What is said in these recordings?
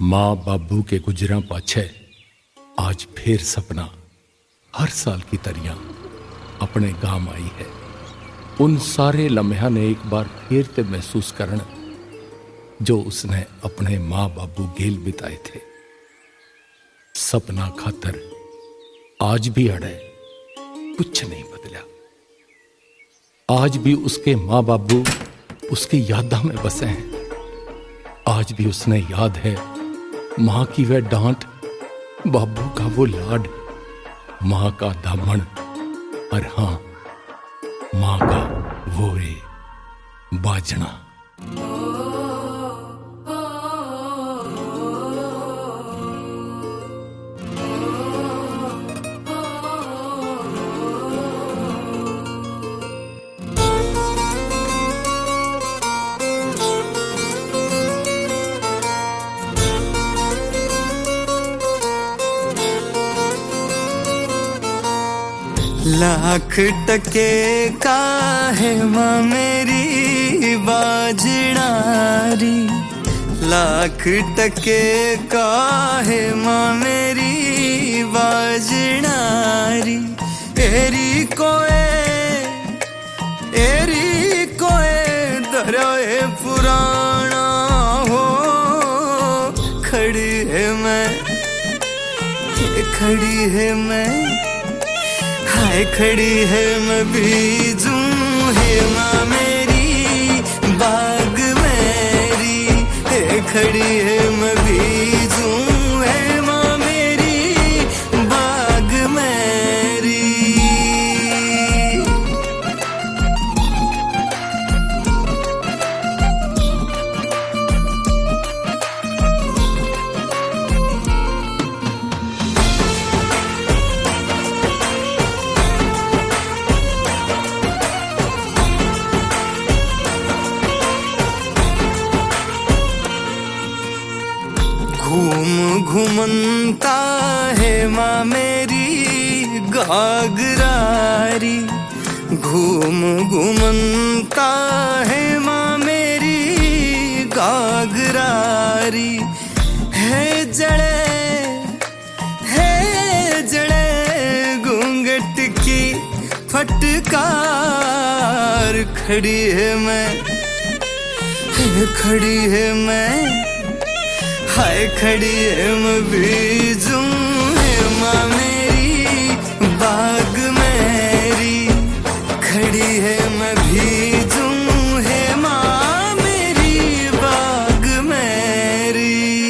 माँ बाबू के गुजरा पाछे आज फिर सपना हर साल की तरियां अपने गांव आई है। उन सारे लम्हा ने एक बार फिर ते महसूस करन जो उसने अपने माँ बाबू गेल बिताए थे। सपना खातर आज भी अड़े कुछ नहीं बदला। आज भी उसके माँ बाबू उसकी यादा में बसे हैं। आज भी उसने याद है माँ की वह डांट, बाबू का वो लाड, माँ का दामन और हाँ माँ का वो रे बाजना। लाख टके का है माँ मेरी बाजनारी, लाख टके का है माँ मेरी बाजनारी। एरी कोए दरियाए पुराना हो, खड़ी है मैं हाय खड़ी है मैं बीजूं है माँ मेरी बाग मेरी, है खड़ी है मैं बीजूं है माँ मेरी बाग मेरी। घूमता है माँ मेरी घाघरारी, घूमता है माँ मेरी घाघरारी। है जड़े घूंघट की फटकार, खड़ी है मैं हाय खड़ी है मैं बीजूं है माँ मेरी बाग मेरी, खड़ी है मैं बीजूं है माँ मेरी बाग मेरी।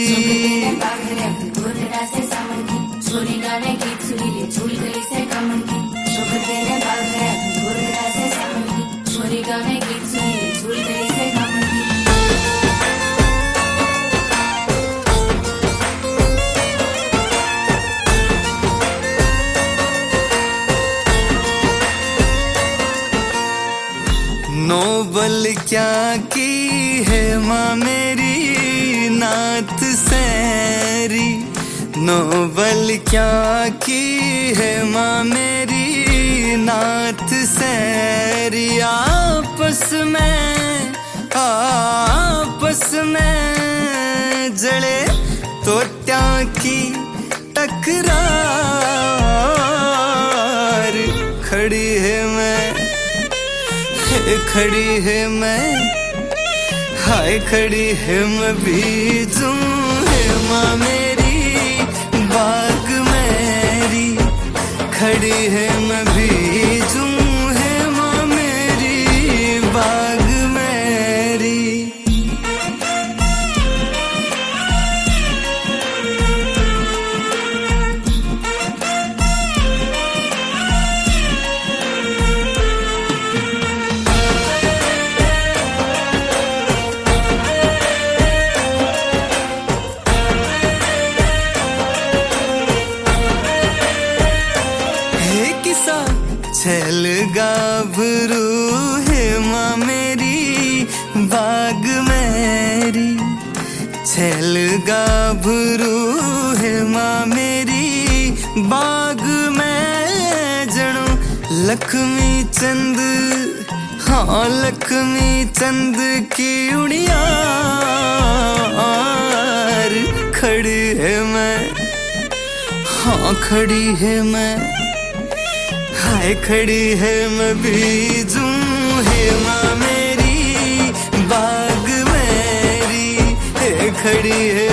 नोबल क्या की है माँ मेरी नात सैरी, नोबल क्या की है माँ मेरी नात सैरी। आपस में जड़े तोत्या की टकरार, खड़ी है मैं हाय खड़ी है मैं बीजूं है माँ मेरी बाग मेरी, खड़ी है मैं बीजूं है माँ मेरी बाग मेरी। छैल गाभरू है माँ मेरी बाग मेरी, छैल गाभरू है माँ मेरी बाग में। जणो लक्ष्मी चंद हाँ लक्ष्मी चंद की उड़िया खड़ी है मैं, हाँ खड़ी है मैं, हाय खड़ी है मैं बीजूं हेमा मेरी बाग मेरी, खड़ी है